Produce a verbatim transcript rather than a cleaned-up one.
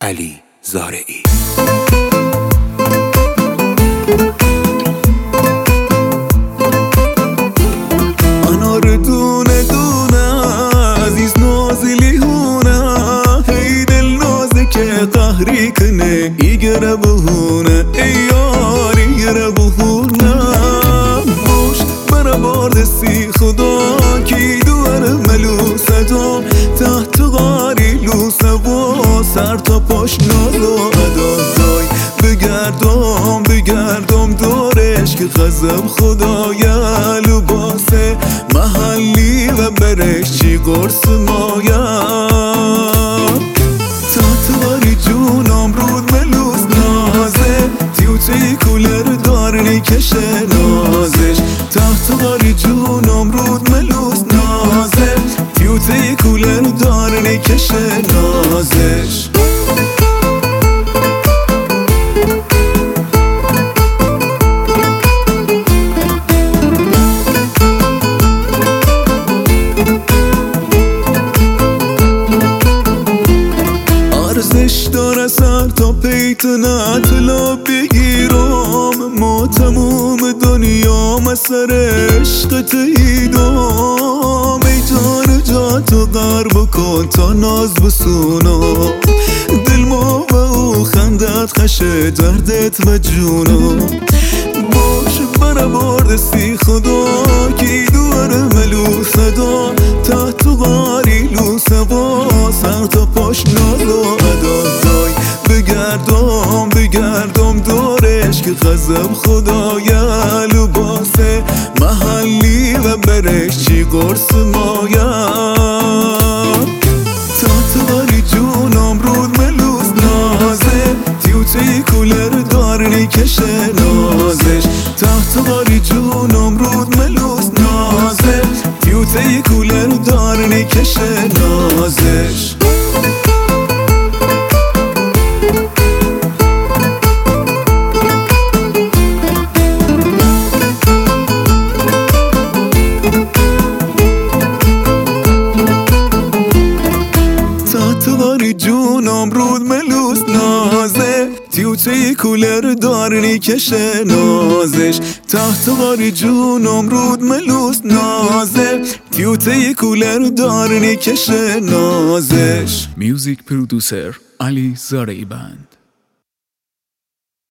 علی زارعی. انار دونه دونه عزیز نازلی هونه هی دل نازکه قهری کنه ایگره بهونه ای یاری گره بهونه باش برا باردستی خدا کی دوار ملوسه دا تحت غاری لوسه و سر تا پاش ناز و ادازای بگردم بگردم دورش که خزم خدای لباسه محلی و برش چی قرص مایم تحتواری جونم رود ملوس نازه تیوتی کولر دارنی کشه نازش تحتواری جونم رود ملوس نازه تیوتی کولر دارنی کشه نازش ارزش داره سر تا پیتن اطلا بگیرم ما تموم دنیا مسر عشقت ایدام ای جان جاتو غرب کن تا ناز بسونم دل ما و او خندت خشه دردت و جونم باش برا باردستی خدا کی دوار ملوسه دا تحت غاری لوسه با سر تا پاش ناز و ادازای بگردم بگردم دورش که خزم خدای لباسه محلی و برش چی قرص مایم تحت غاری جونم رود ملوس نازه تیوتی کولر دارنی کشه نازش تحت غاری جونم رود ملوس نازه تیوتی کولر دارنی کشه نازش جونم رود ملوس نازه تیوتی کولر دارنی کشه نازش تحت غاری جونم رود ملوس نازه تیوتی کولر دارنی کشه نازش. میوزیک پرودوسر علی زارعی بند.